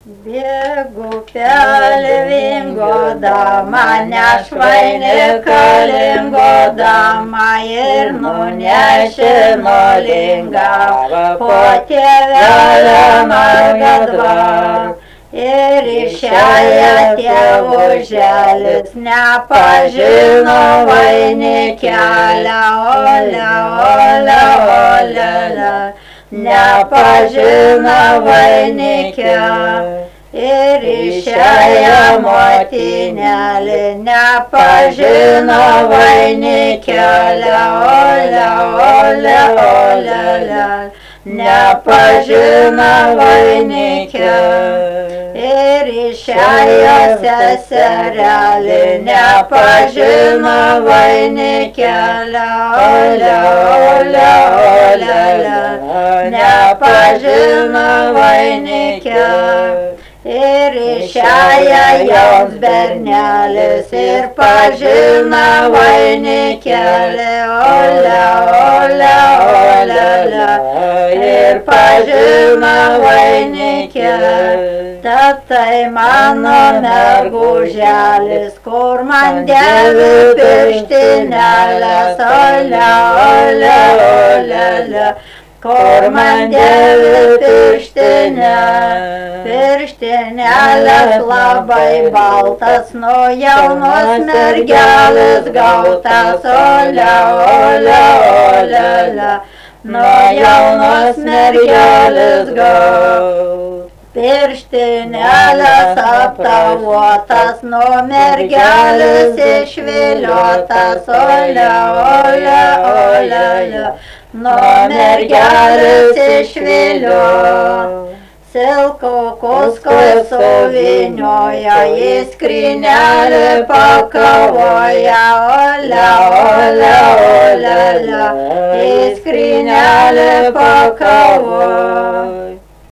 Bėgu pelvingodama, nešvainikalingodama ir nunešė nolingą po tėvelę margą dvarą. Ir išėjo tėvuželis, nepažino vainikelio, ole, ole, ole, nepažino vainikelio. Ir išėjo motinelė, nepažino vainikelio, ole, ole, ole, nepažino vainikelio. Ir išėjo seserelė, nepažino vainikelio, ole, ole, ole, nepažino vainikelio. Ir išėjo jos bernelis ir pažino vainikelį, ole, ole, ole, ir pažino vainikelį. Tai mano merguželis, kur man dėvi pirštinėlės, ole, ole, ole, kur man dėvi pirštinėlės labai baltas, nuo jaunos mergelės gautas, ole, ole, ole, nuo jaunos mergelės gautas. Pirštinėlės aptavotas, nuo mergelės išviliotas, ole, ole, ole, nuo mergelės išviliotas. Silkukus, kur suvinioja, į skrynelį pakavoja, ole, ole, ole, į skrynelį pakavoja.